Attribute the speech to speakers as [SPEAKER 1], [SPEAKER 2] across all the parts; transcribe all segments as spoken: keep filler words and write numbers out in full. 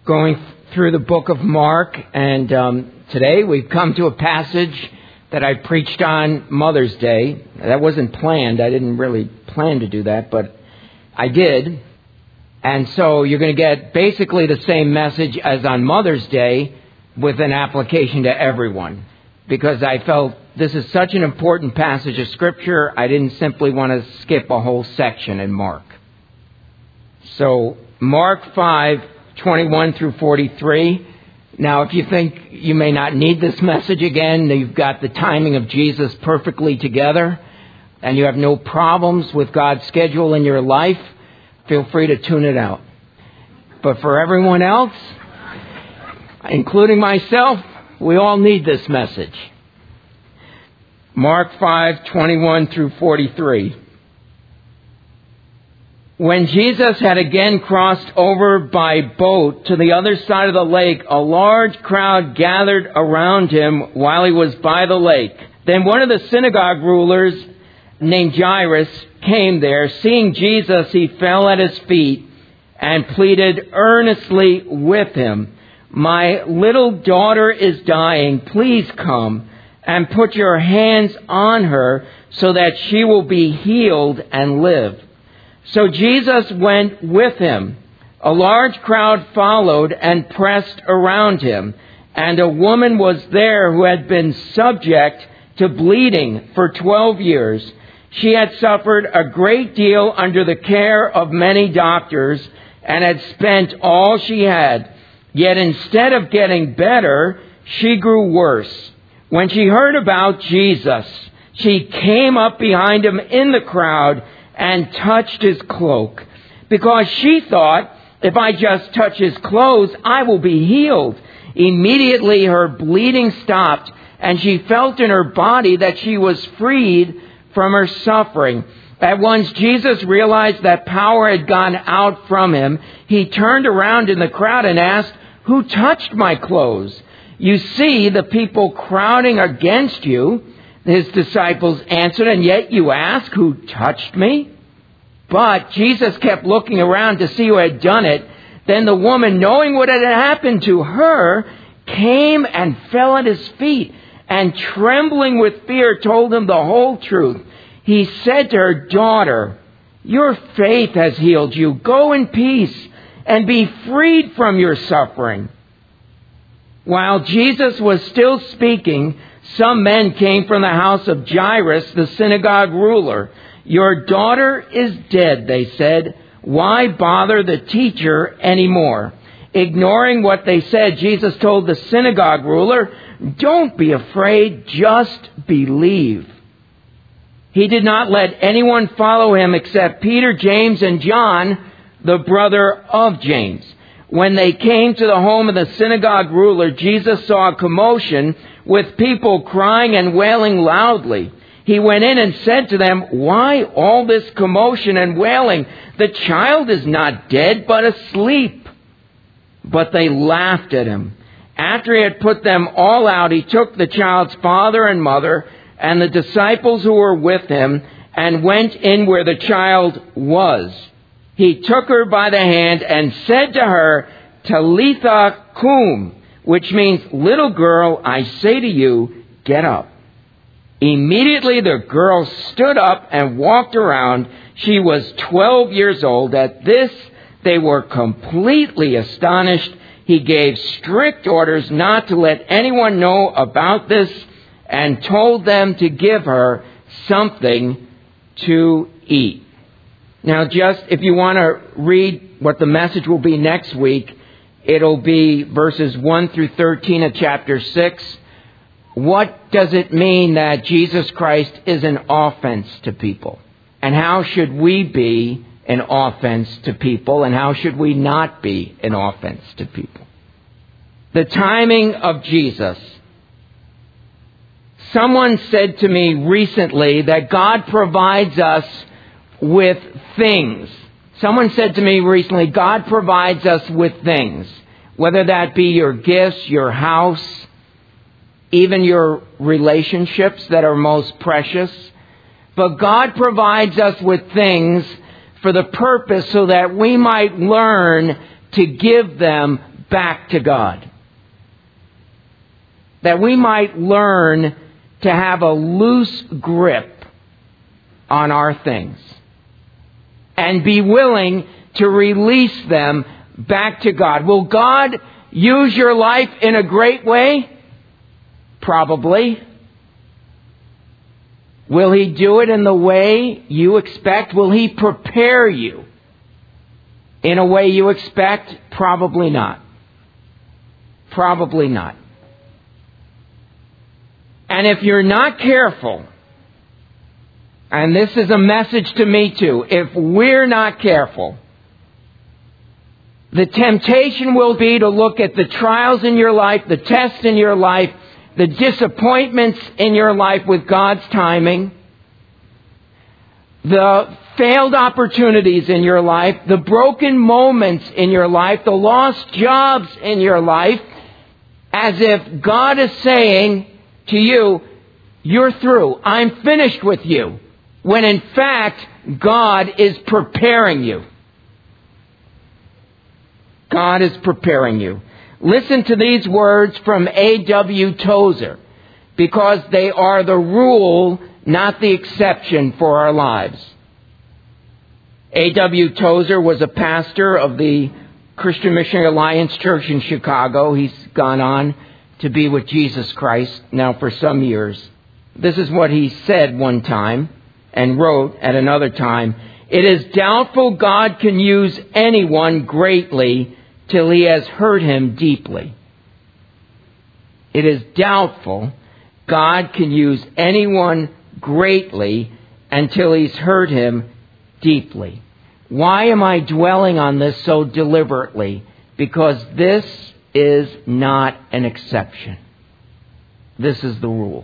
[SPEAKER 1] going through the book of Mark, and um, today we've come to a passage that I preached on Mother's Day. That wasn't planned. I didn't really plan to do that, but I did. And so you're going to get basically the same message as on Mother's Day with an application to everyone, because I felt this is such an important passage of Scripture, I didn't simply want to skip a whole section in Mark. So Mark five, twenty-one through forty-three. Now, if you think you may not need this message again, you've got the timing of Jesus perfectly together, and you have no problems with God's schedule in your life, feel free to tune it out. But for everyone else, including myself, we all need this message. Mark five, twenty-one through forty-three. When Jesus had again crossed over by boat to the other side of the lake, a large crowd gathered around him while he was by the lake. Then one of the synagogue rulers, named Jairus, came there. Seeing Jesus, he fell at his feet and pleaded earnestly with him, "My little daughter is dying. Please come and put your hands on her so that she will be healed and live." So Jesus went with him. A large crowd followed and pressed around him. And a woman was there who had been subject to bleeding for twelve years. She had suffered a great deal under the care of many doctors and had spent all she had. Yet instead of getting better, she grew worse. When she heard about Jesus, she came up behind him in the crowd and touched his cloak, because she thought, if I just touch his clothes, I will be healed. Immediately her bleeding stopped, and she felt in her body that she was freed from her suffering. At once Jesus realized that power had gone out from him. He turned around in the crowd and asked, "Who touched my clothes? You see the people crowding against you." His disciples answered, "And yet you ask, who touched me?" But Jesus kept looking around to see who had done it. Then the woman, knowing what had happened to her, came and fell at his feet, and trembling with fear told him the whole truth. He said to her, "Daughter, your faith has healed you. Go in peace and be freed from your suffering." While Jesus was still speaking, some men came from the house of Jairus, the synagogue ruler. "Your daughter is dead," they said. "Why bother the teacher anymore?" Ignoring what they said, Jesus told the synagogue ruler, "Don't be afraid, just believe." He did not let anyone follow him except Peter, James, and John, the brother of James. When they came to the home of the synagogue ruler, Jesus saw a commotion with people crying and wailing loudly. He went in and said to them, "Why all this commotion and wailing? The child is not dead, but asleep." But they laughed at him. After he had put them all out, he took the child's father and mother and the disciples who were with him and went in where the child was. He took her by the hand and said to her, "Talitha cum," which means, "Little girl, I say to you, get up." Immediately the girl stood up and walked around. She was twelve years old. At this, they were completely astonished. He gave strict orders not to let anyone know about this and told them to give her something to eat. Now, just if you want to read what the message will be next week, it'll be verses one through thirteen of chapter six. What does it mean that Jesus Christ is an offense to people? And how should we be an offense to people? And how should we not be an offense to people? The timing of Jesus. Someone said to me recently that God provides us with things. Someone said to me recently, God provides us with things. Whether that be your gifts, your house, even your relationships that are most precious. But God provides us with things for the purpose so that we might learn to give them back to God. That we might learn to have a loose grip on our things and be willing to release them back to God. Will God use your life in a great way? Probably. Will He do it in the way you expect? Will He prepare you in a way you expect? Probably not. Probably not. And if you're not careful, and this is a message to me too, if we're not careful, the temptation will be to look at the trials in your life, the tests in your life, the disappointments in your life with God's timing, the failed opportunities in your life, the broken moments in your life, the lost jobs in your life, as if God is saying to you, you're through, I'm finished with you, when in fact, God is preparing you. God is preparing you. Listen to these words from A W Tozer, because they are the rule, not the exception for our lives. A W Tozer was a pastor of the Christian Missionary Alliance Church in Chicago. He's gone on to be with Jesus Christ now for some years. This is what he said one time and wrote at another time. It is doubtful God can use anyone greatly till He has hurt him deeply. It is doubtful God can use anyone greatly until He's hurt him deeply. Why am I dwelling on this so deliberately? Because this is not an exception. This is the rule.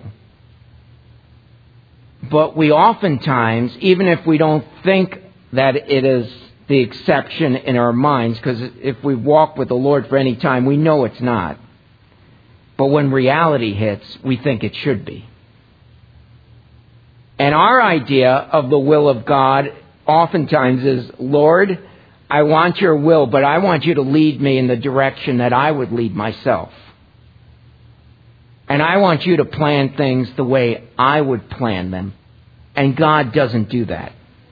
[SPEAKER 1] But we oftentimes, even if we don't think that it is the exception in our minds, because if we walk with the Lord for any time, we know it's not. But when reality hits, we think it should be. And our idea of the will of God oftentimes is, Lord, I want your will, but I want you to lead me in the direction that I would lead myself. And I want you to plan things the way I would plan them. And God doesn't do that.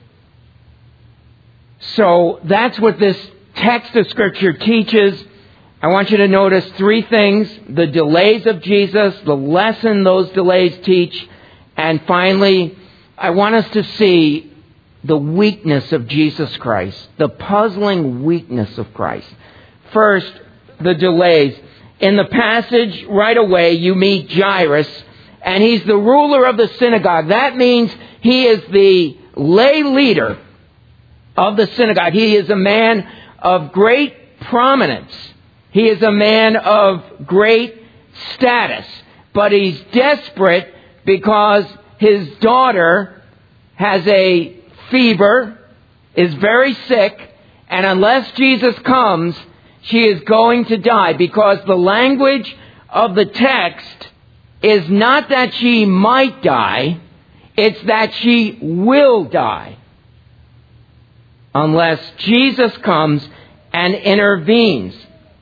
[SPEAKER 1] So that's what this text of Scripture teaches. I want you to notice three things: the delays of Jesus, the lesson those delays teach, and finally, I want us to see the weakness of Jesus Christ, the puzzling weakness of Christ. First, the delays. In the passage, right away, you meet Jairus, and he's the ruler of the synagogue. That means he is the lay leader of the synagogue. He is a man of great prominence. He is a man of great status. But he's desperate because his daughter has a fever, is very sick, and unless Jesus comes, she is going to die, because the language of the text is not that she might die, it's that she will die. Unless Jesus comes and intervenes.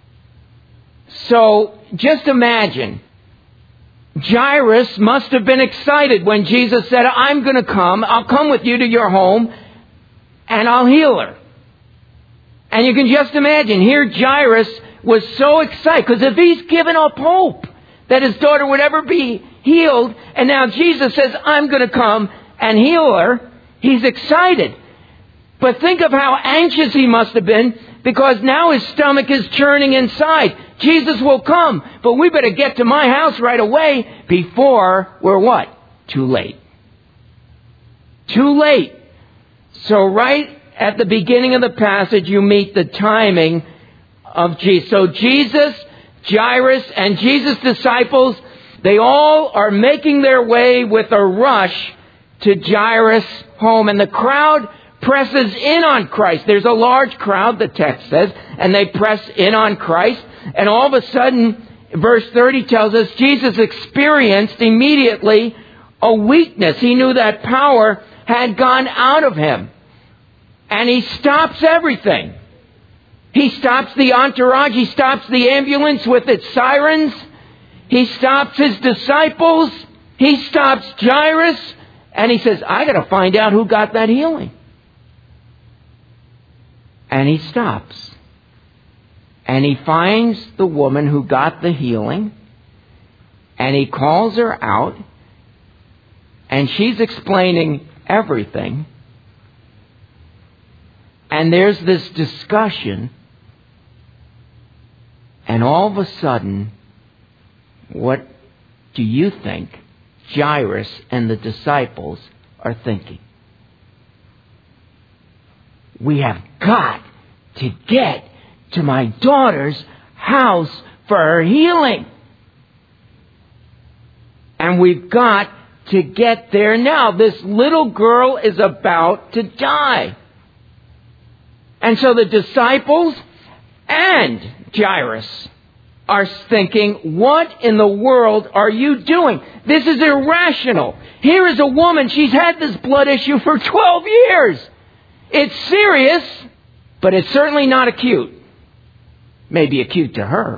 [SPEAKER 1] So, just imagine, Jairus must have been excited when Jesus said, I'm going to come, I'll come with you to your home, and I'll heal her. And you can just imagine, here Jairus was so excited, because if he's given up hope that his daughter would ever be healed, and now Jesus says, I'm going to come and heal her, he's excited. But think of how anxious he must have been, because now his stomach is churning inside. Jesus will come, but we better get to my house right away before we're what? Too late. Too late. So right at the beginning of the passage, you meet the timing of Jesus. So Jesus, Jairus, and Jesus' disciples, they all are making their way with a rush to Jairus' home. And the crowd presses in on Christ. There's a large crowd, the text says, and they press in on Christ. And all of a sudden, verse thirty tells us, Jesus experienced immediately a weakness. He knew that power had gone out of him. And he stops everything. He stops the entourage. He stops the ambulance with its sirens. He stops his disciples. He stops Jairus. And he says, I got to find out who got that healing. And he stops. And he finds the woman who got the healing. And he calls her out. And she's explaining everything. And there's this discussion. And all of a sudden, what do you think Jairus and the disciples are thinking? We have got to get to my daughter's house for her healing. And we've got to get there now. This little girl is about to die. And so the disciples and Jairus are thinking, what in the world are you doing? This is irrational. Here is a woman, she's had this blood issue for twelve years. It's serious, but it's certainly not acute. Maybe acute to her,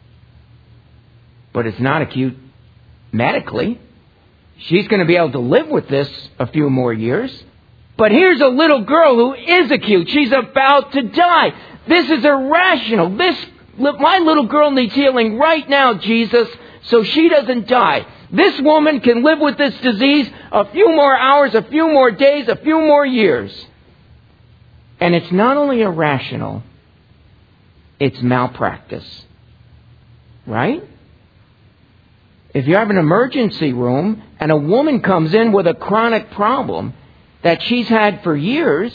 [SPEAKER 1] but it's not acute medically. She's going to be able to live with this a few more years. But here's a little girl who is acute. She's about to die. This is irrational. This My little girl needs healing right now, Jesus, so she doesn't die. This woman can live with this disease a few more hours, a few more days, a few more years. And it's not only irrational, it's malpractice. Right? If you have an emergency room and a woman comes in with a chronic problem that she's had for years,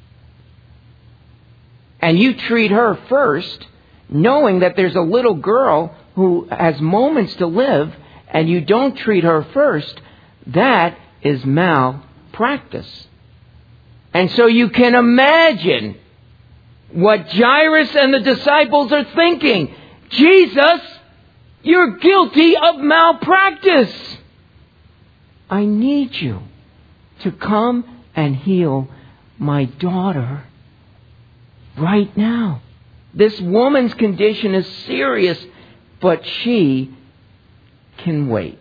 [SPEAKER 1] and you treat her first, knowing that there's a little girl who has moments to live, and you don't treat her first, that is malpractice. And so you can imagine what Jairus and the disciples are thinking. Jesus, you're guilty of malpractice. I need you to come and heal my daughter right now. This woman's condition is serious, but she can wait.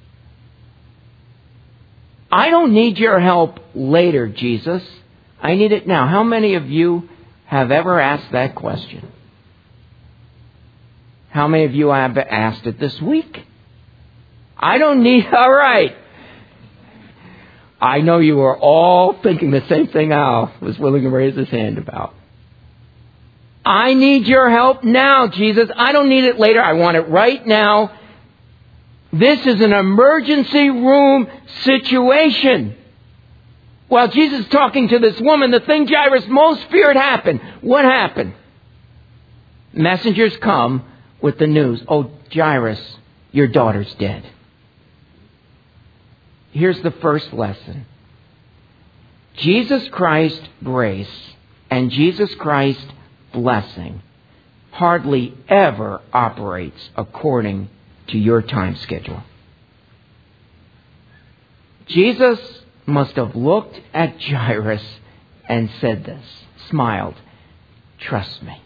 [SPEAKER 1] I don't need your help later, Jesus. I need it now. How many of you have ever asked that question? How many of you have asked it this week? I don't need... All right. I know you are all thinking the same thing Al was willing to raise his hand about. I need your help now, Jesus. I don't need it later. I want it right now. This is an emergency room situation. While Jesus is talking to this woman, the thing Jairus most feared happened. What happened? Messengers come with the news. Oh, Jairus, your daughter's dead. Here's the first lesson. Jesus Christ's grace and Jesus Christ's blessing hardly ever operates according to your time schedule. Jesus must have looked at Jairus and said this, smiled, trust me.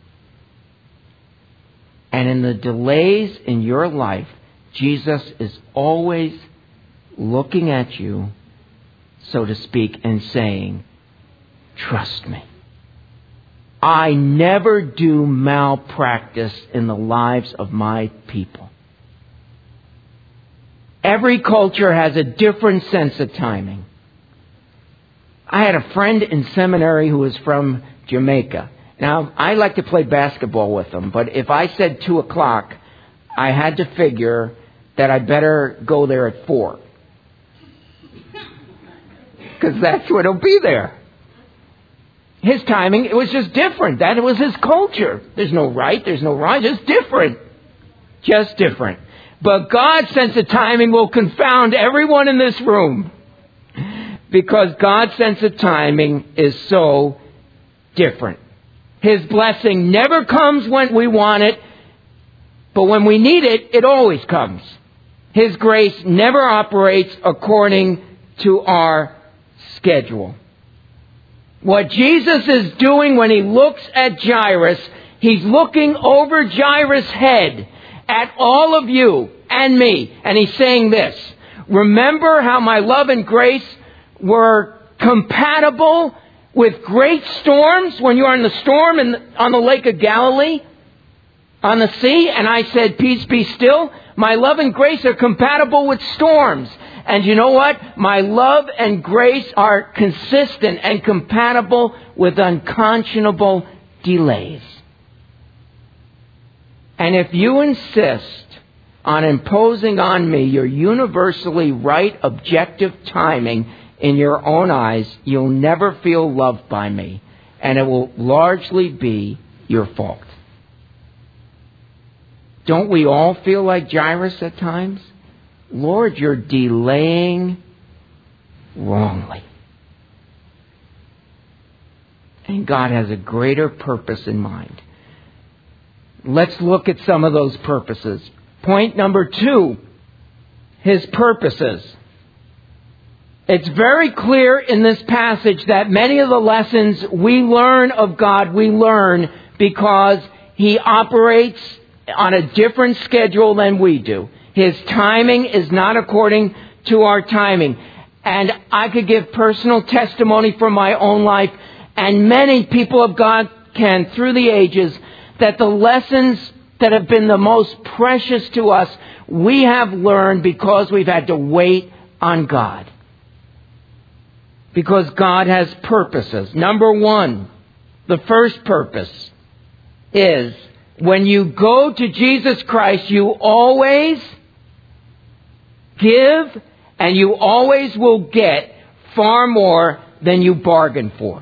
[SPEAKER 1] And in the delays in your life, Jesus is always looking at you, so to speak, and saying, trust me. I never do malpractice in the lives of my people. Every culture has a different sense of timing. I had a friend in seminary who was from Jamaica. Now, I like to play basketball with them, but if I said two o'clock, I had to figure that I'd better go there at four. Because that's when he'll be there. His timing, it was just different. That was his culture. There's no right, there's no wrong, just different. Just different. But God's sense of timing will confound everyone in this room. Because God's sense of timing is so different. His blessing never comes when we want it, but when we need it, it always comes. His grace never operates according to our schedule. What Jesus is doing when he looks at Jairus, he's looking over Jairus' head at all of you and me. And he's saying this: remember how my love and grace were compatible with great storms when you are in the storm in, on the Lake of Galilee, on the sea? And I said, peace be still. My love and grace are compatible with storms. And you know what? My love and grace are consistent and compatible with unconscionable delays. And if you insist on imposing on me your universally right objective timing in your own eyes, you'll never feel loved by me. And it will largely be your fault. Don't we all feel like Jairus at times? Lord, you're delaying wrongly. And God has a greater purpose in mind. Let's look at some of those purposes. Point number two, His purposes. It's very clear in this passage that many of the lessons we learn of God, we learn because He operates on a different schedule than we do. His timing is not according to our timing. And I could give personal testimony from my own life, and many people of God can through the ages, that the lessons that have been the most precious to us, we have learned because we've had to wait on God. Because God has purposes. Number one, the first purpose is when you go to Jesus Christ, you always give and you always will get far more than you bargained for.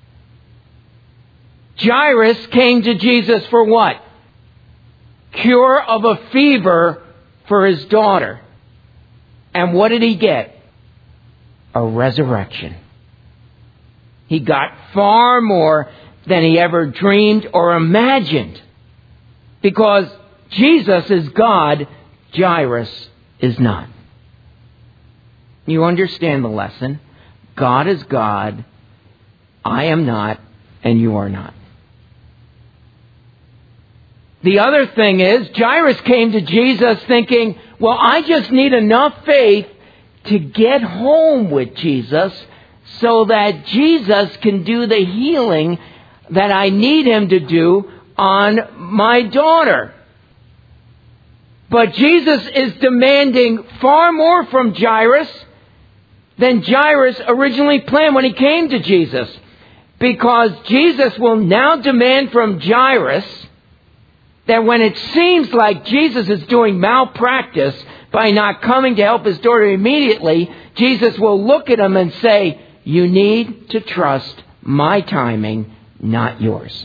[SPEAKER 1] Jairus came to Jesus for what? Cure of a fever for his daughter. And what did he get? A resurrection. He got far more than he ever dreamed or imagined. Because Jesus is God, Jairus is not. You understand the lesson. God is God, I am not, and you are not. The other thing is, Jairus came to Jesus thinking, well, I just need enough faith to get home with Jesus so that Jesus can do the healing that I need him to do on my daughter. But Jesus is demanding far more from Jairus than Jairus originally planned when he came to Jesus. Because Jesus will now demand from Jairus that when it seems like Jesus is doing malpractice by not coming to help his daughter immediately, Jesus will look at him and say, you need to trust my timing, not yours.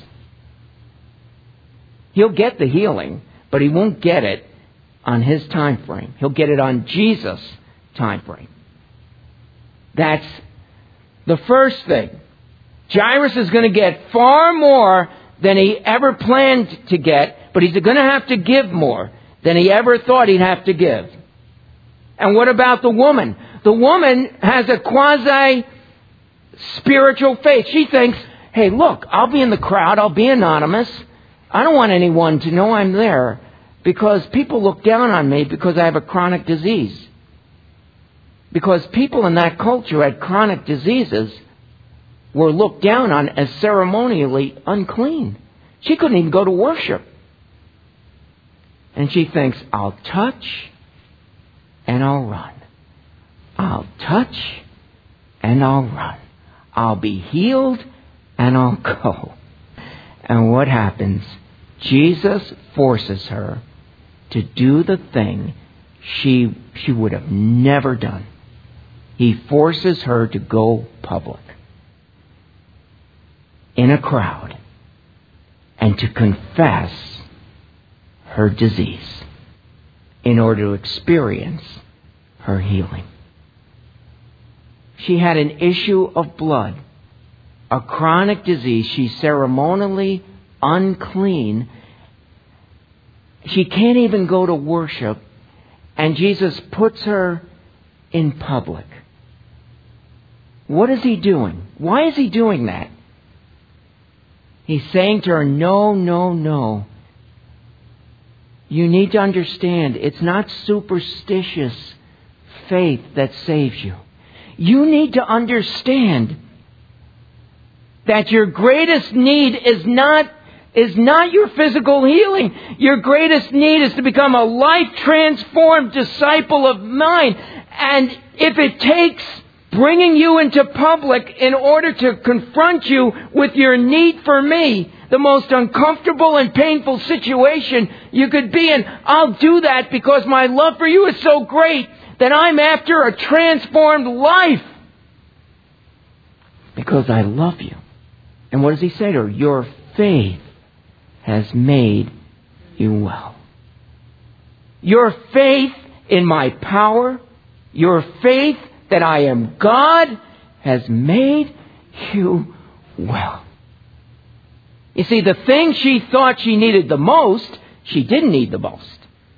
[SPEAKER 1] He'll get the healing, but he won't get it on his time frame. He'll get it on Jesus' time frame. That's the first thing. Jairus is going to get far more than he ever planned to get, but he's going to have to give more than he ever thought he'd have to give. And what about the woman? The woman has a quasi-spiritual faith. She thinks, hey, look, I'll be in the crowd. I'll be anonymous. I don't want anyone to know I'm there because people look down on me because I have a chronic disease. Because people in that culture had chronic diseases were looked down on as ceremonially unclean. She couldn't even go to worship. And she thinks, I'll touch and I'll run. I'll touch and I'll run. I'll be healed and I'll go. And what happens? Jesus forces her to do the thing she, she would have never done. He forces her to go public in a crowd and to confess her disease in order to experience her healing. She had an issue of blood, a chronic disease. She's ceremonially unclean. She can't even go to worship, and Jesus puts her in public. What is he doing? Why is he doing that? He's saying to her, no, no, no. You need to understand, it's not superstitious faith that saves you. You need to understand that your greatest need is not is not your physical healing. Your greatest need is to become a life-transformed disciple of mine. And if it takes bringing you into public in order to confront you with your need for me, the most uncomfortable and painful situation you could be in, I'll do that because my love for you is so great that I'm after a transformed life. Because I love you. And what does he say to her? Your faith has made you well. Your faith in my power, your faith that I am God, has made you well. You see, the thing she thought she needed the most, she didn't need the most.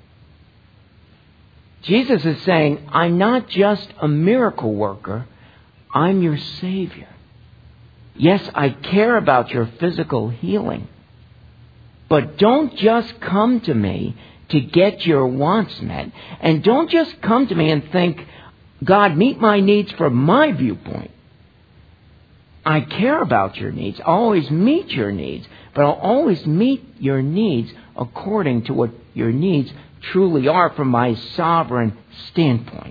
[SPEAKER 1] Jesus is saying, I'm not just a miracle worker, I'm your Savior. Yes, I care about your physical healing. But don't just come to me to get your wants met. And don't just come to me and think, God, meet my needs from my viewpoint. I care about your needs. I'll always meet your needs. But I'll always meet your needs according to what your needs truly are from my sovereign standpoint.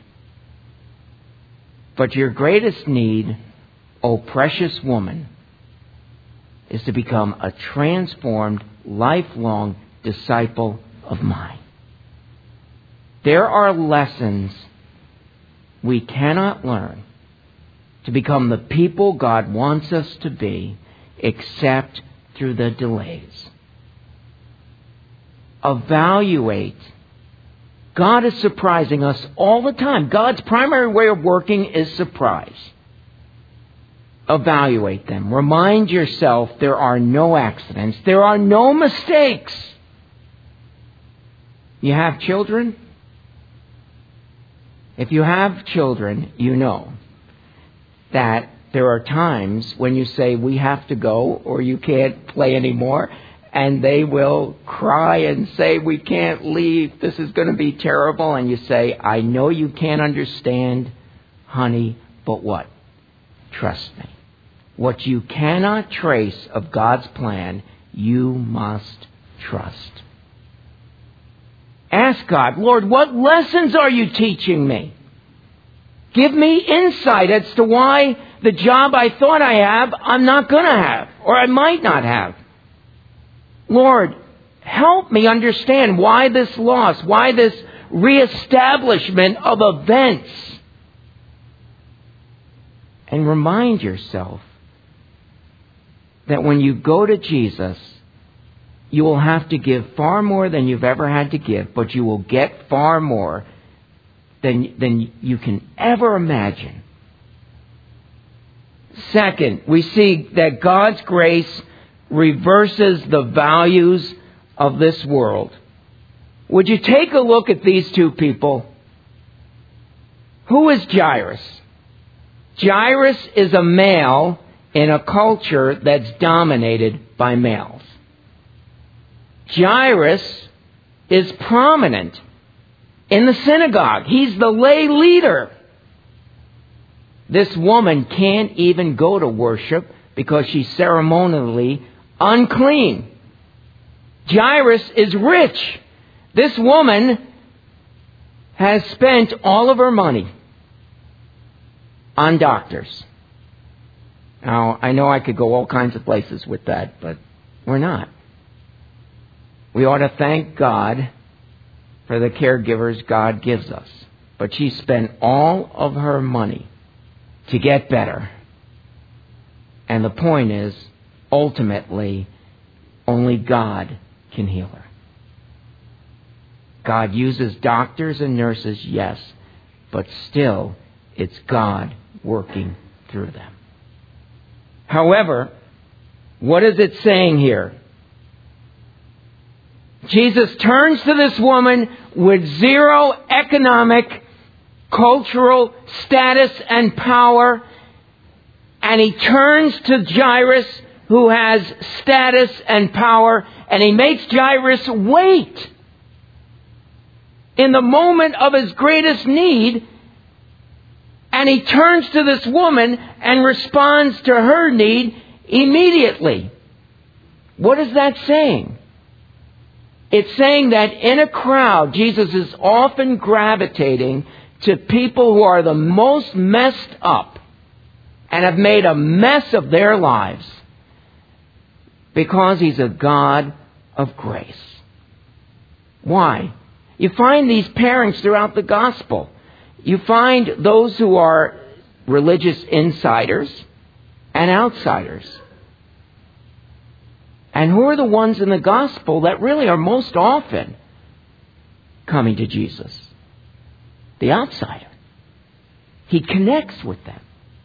[SPEAKER 1] But your greatest need, O precious woman, is to become a transformed, lifelong disciple of mine. There are lessons we cannot learn to become the people God wants us to be except through the delays. Evaluate. God is surprising us all the time. God's primary way of working is surprise. Evaluate them. Remind yourself there are no accidents. There are no mistakes. You have children? If you have children, you know that there are times when you say, we have to go or you can't play anymore. And they will cry and say, we can't leave. This is going to be terrible. And you say, I know you can't understand, honey, but what? Trust me. What you cannot trace of God's plan, you must trust. Ask God, Lord, what lessons are you teaching me? Give me insight as to why the job I thought I have, I'm not going to have, or I might not have. Lord, help me understand why this loss, why this reestablishment of events. And remind yourself that when you go to Jesus, you will have to give far more than you've ever had to give, but you will get far more than, than you can ever imagine. Second, we see that God's grace reverses the values of this world. Would you take a look at these two people? Who is Jairus? Jairus is a male in a culture that's dominated by males. Jairus is prominent in the synagogue. He's the lay leader. This woman can't even go to worship because she's ceremonially unclean. Jairus is rich. This woman has spent all of her money on doctors. Now, I know I could go all kinds of places with that, but we're not. We ought to thank God for the caregivers God gives us. But she spent all of her money to get better. And the point is, ultimately, only God can heal her. God uses doctors and nurses, yes, but still, it's God working through them. However, what is it saying here? Jesus turns to this woman with zero economic, cultural status and power, and he turns to Jairus, who has status and power, and he makes Jairus wait. In the moment of his greatest need, and he turns to this woman and responds to her need immediately. What is that saying? It's saying that in a crowd, Jesus is often gravitating to people who are the most messed up and have made a mess of their lives, because he's a God of grace. Why? You find these pairings throughout the gospel. You find those who are religious insiders and outsiders. And who are the ones in the gospel that really are most often coming to Jesus? The outsider. He connects with them.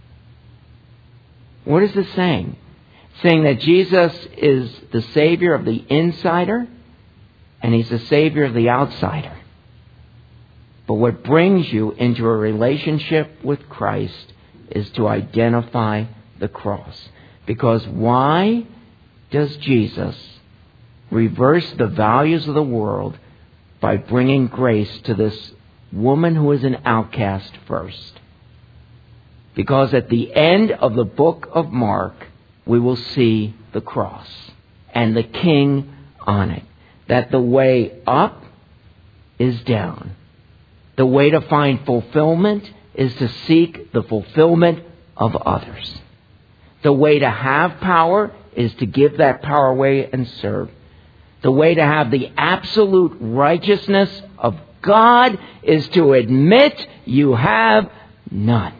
[SPEAKER 1] What is this saying? It's saying that Jesus is the Savior of the insider, and he's the Savior of the outsider. But what brings you into a relationship with Christ is to identify the cross. Because why does Jesus reverse the values of the world by bringing grace to this woman who is an outcast first? Because at the end of the book of Mark, we will see the cross and the King on it. That the way up is down. The way to find fulfillment is to seek the fulfillment of others. The way to have power is to give that power away and serve. The way to have the absolute righteousness of God is to admit you have none.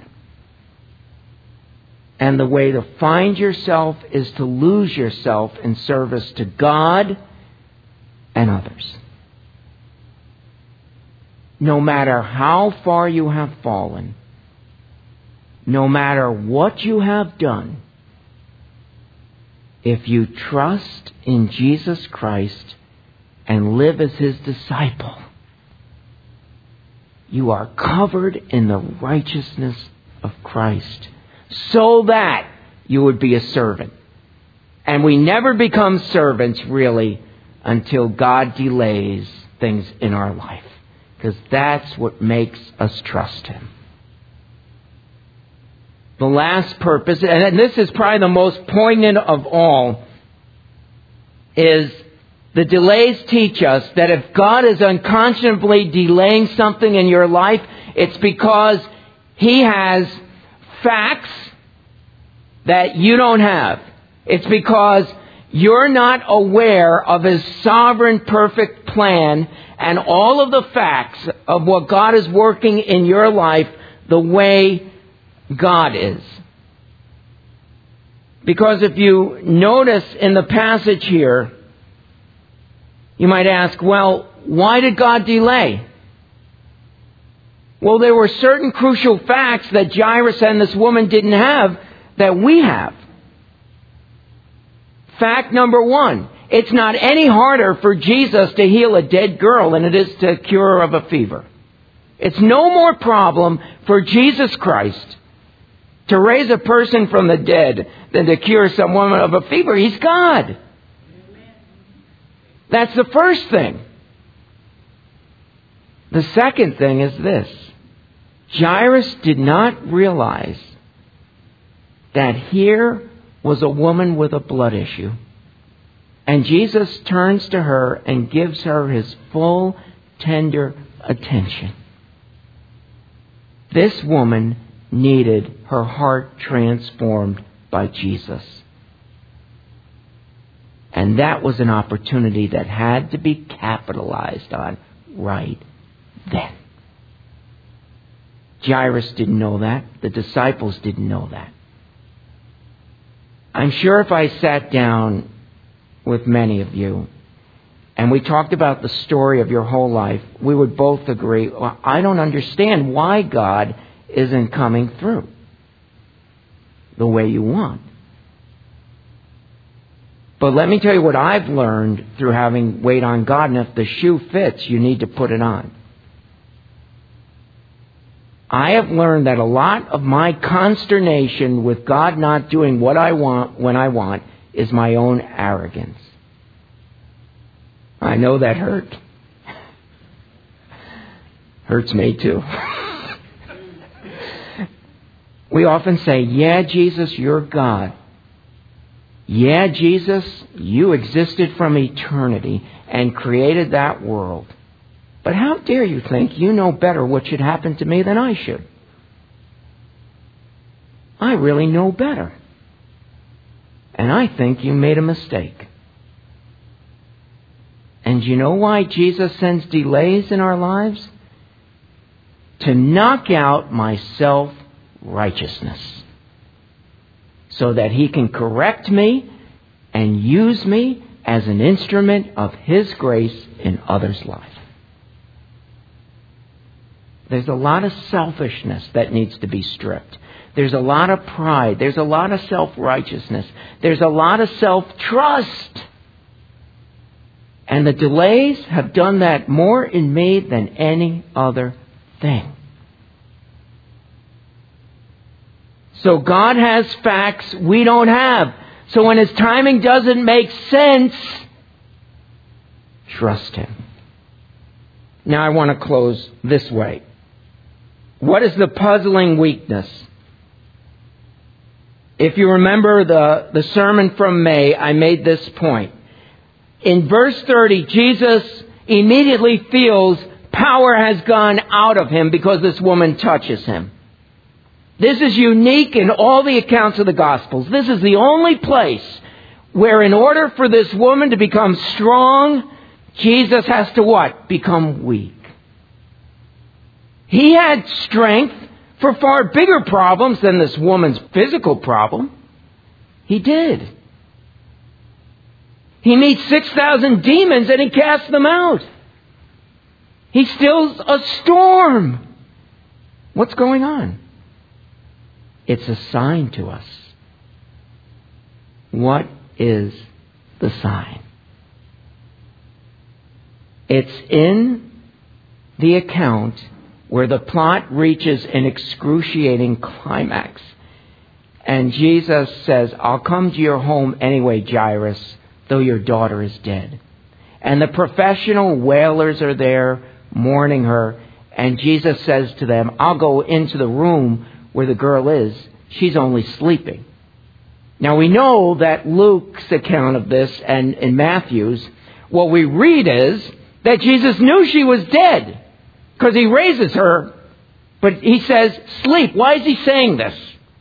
[SPEAKER 1] And the way to find yourself is to lose yourself in service to God and others. No matter how far you have fallen, no matter what you have done, if you trust in Jesus Christ and live as his disciple, you are covered in the righteousness of Christ, so that you would be a servant. And we never become servants, really, until God delays things in our life. Because that's what makes us trust him. The last purpose, and this is probably the most poignant of all, is the delays teach us that if God is unconscionably delaying something in your life, it's because he has facts that you don't have. It's because you're not aware of his sovereign, perfect plan and all of the facts of what God is working in your life the way God is. Because if you notice in the passage here, you might ask, well, why did God delay? Well, there were certain crucial facts that Jairus and this woman didn't have that we have. Fact number one, it's not any harder for Jesus to heal a dead girl than it is to cure her of a fever. It's no more problem for Jesus Christ to raise a person from the dead than to cure someone of a fever. He's God. That's the first thing. The second thing is this. Jairus did not realize that here was a woman with a blood issue. And Jesus turns to her and gives her his full, tender attention. This woman needed her heart transformed by Jesus. And that was an opportunity that had to be capitalized on right then. Jairus didn't know that. The disciples didn't know that. I'm sure if I sat down with many of you and we talked about the story of your whole life, we would both agree, well, I don't understand why God isn't coming through the way you want. But let me tell you what I've learned through having wait on God, and if the shoe fits, you need to put it on. I have learned that a lot of my consternation with God not doing what I want when I want is my own arrogance. I know that hurt. Hurts me too. We often say, yeah, Jesus, you're God. Yeah, Jesus, you existed from eternity and created that world. But how dare you think you know better what should happen to me than I should? I really know better. And I think you made a mistake. And you know why Jesus sends delays in our lives? To knock out my self-righteousness. So that He can correct me and use me as an instrument of His grace in others' lives. There's a lot of selfishness that needs to be stripped. There's a lot of pride. There's a lot of self-righteousness. There's a lot of self-trust. And the delays have done that more in me than any other thing. So God has facts we don't have. So when His timing doesn't make sense, trust Him. Now I want to close this way. What is the puzzling weakness? If you remember the, the sermon from May, I made this point. In verse thirty, Jesus immediately feels power has gone out of Him because this woman touches Him. This is unique in all the accounts of the Gospels. This is the only place where in order for this woman to become strong, Jesus has to what? Become weak. He had strength for far bigger problems than this woman's physical problem. He did. He meets six thousand demons and He casts them out. He stills a storm. What's going on? It's a sign to us. What is the sign? It's in the account where the plot reaches an excruciating climax. And Jesus says, I'll come to your home anyway, Jairus, though your daughter is dead. And the professional wailers are there mourning her. And Jesus says to them, I'll go into the room where the girl is. She's only sleeping. Now we know that Luke's account of this and in Matthew's, what we read is that Jesus knew she was dead because He raises her. But He says, sleep. Why is He saying this?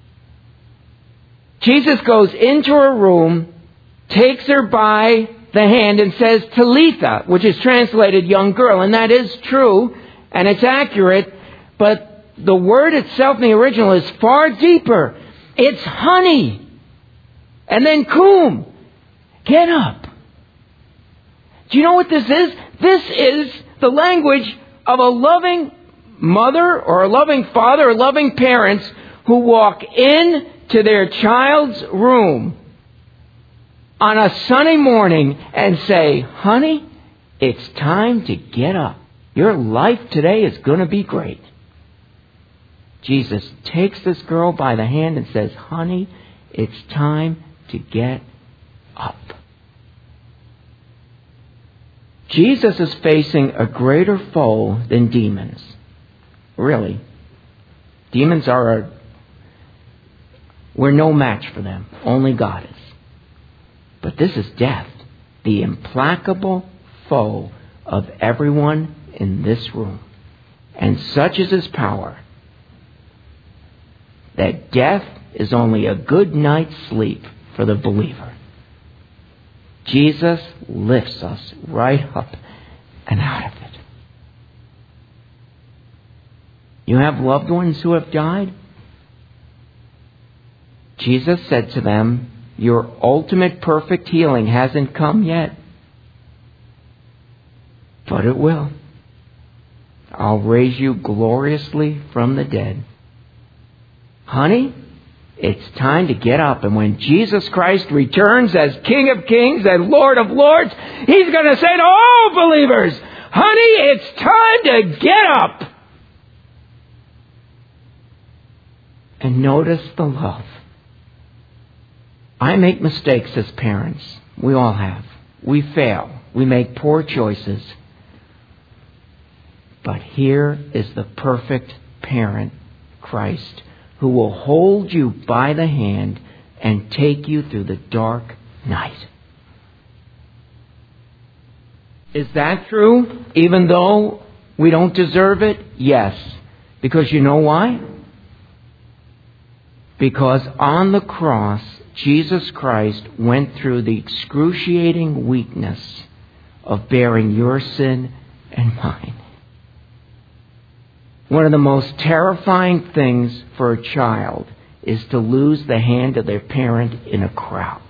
[SPEAKER 1] Jesus goes into her room, takes her by the hand and says, Talitha, which is translated young girl. And that is true and it's accurate, but the word itself in the original is far deeper. It's honey. And then kum. Get up. Do you know what this is? This is the language of a loving mother or a loving father or loving parents who walk in to their child's room on a sunny morning and say, honey, it's time to get up. Your life today is going to be great. Jesus takes this girl by the hand and says, honey, it's time to get up. Jesus is facing a greater foe than demons. Really. Demons are a, we're no match for them. Only God is. But this is death, the implacable foe of everyone in this room. And such is His power that death is only a good night's sleep for the believer. Jesus lifts us right up and out of it. You have loved ones who have died? Jesus said to them, your ultimate perfect healing hasn't come yet. But it will. I'll raise you gloriously from the dead. Honey, it's time to get up. And when Jesus Christ returns as King of Kings and Lord of Lords, He's going to say to all believers, honey, it's time to get up. And notice the love. I make mistakes as parents. We all have. We fail. We make poor choices. But here is the perfect parent, Christ, who will hold you by the hand and take you through the dark night. Is that true? Even though we don't deserve it? Yes. Because you know why? Because on the cross, Jesus Christ went through the excruciating weakness of bearing your sin and mine. One of the most terrifying things for a child is to lose the hand of their parent in a crowd.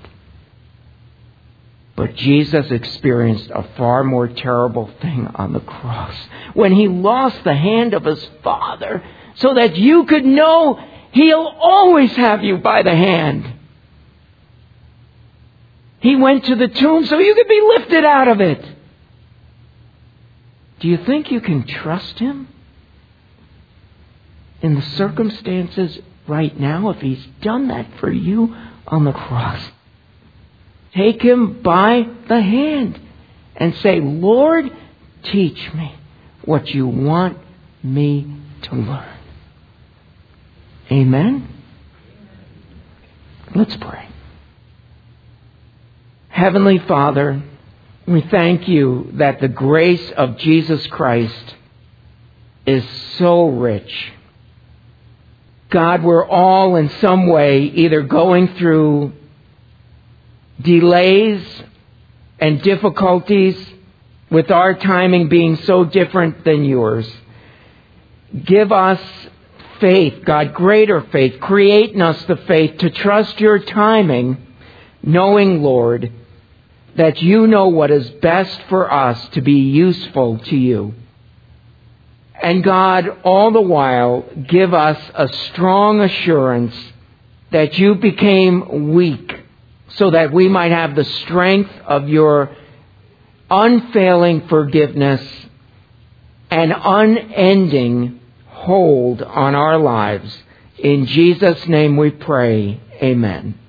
[SPEAKER 1] But Jesus experienced a far more terrible thing on the cross when He lost the hand of His Father so that you could know He'll always have you by the hand. He went to the tomb so you could be lifted out of it. Do you think you can trust Him in the circumstances right now if He's done that for you on the cross? Take Him by the hand and say, Lord, teach me what you want me to learn. Amen? Let's pray. Heavenly Father, we thank you that the grace of Jesus Christ is so rich. God, we're all in some way either going through delays and difficulties with our timing being so different than yours. Give us faith, God, greater faith. Create in us the faith to trust your timing, knowing, Lord, that you know what is best for us to be useful to you. And God, all the while, give us a strong assurance that you became weak so that we might have the strength of your unfailing forgiveness and unending hold on our lives. In Jesus' name we pray. Amen.